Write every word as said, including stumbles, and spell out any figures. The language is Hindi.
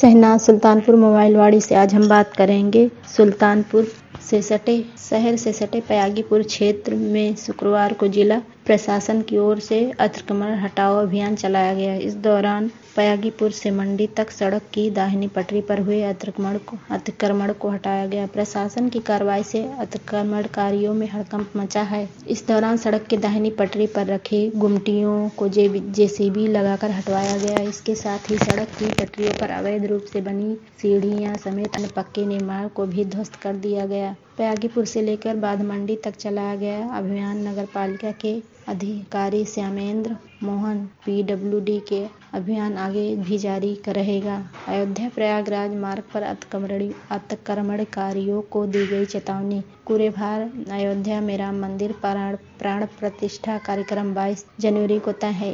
शहनाज सुल्तानपुर मोबाइलवाड़ी से आज हम बात करेंगे सुल्तानपुर से सटे शहर से सटे पयागीपुर क्षेत्र में शुक्रवार को जिला प्रशासन की ओर से अतिक्रमण हटाओ अभियान चलाया गया। इस दौरान पयागीपुर से मंडी तक सड़क की दाहिनी पटरी पर हुए अतिक्रमण को अतिक्रमण को हटाया गया। प्रशासन की कार्रवाई से अतिक्रमणकारियों में हड़कंप मचा है। इस दौरान सड़क की दाहिनी पटरी पर रखे गुमटियों को जेसीबी लगाकर हटवाया गया। इसके साथ ही सड़क की पटरियों पर अवैध रूप से बनी सीढ़ियां समेत अन्य पक्के निर्माण को भी ध्वस्त कर दिया गया। पयागीपुर से लेकर बाध मंडी तक चलाया गया अभियान नगर पालिका के अधिकारी श्यामेंद्र मोहन पीडब्ल्यूडी के अभियान आगे भी जारी रहेगा। अयोध्या प्रयागराज मार्ग पर अतिक्रमणकारियों को दी गई चेतावनी। कुरेभार अयोध्या में राम मंदिर प्राण प्रतिष्ठा कार्यक्रम बाईस जनवरी को तय है।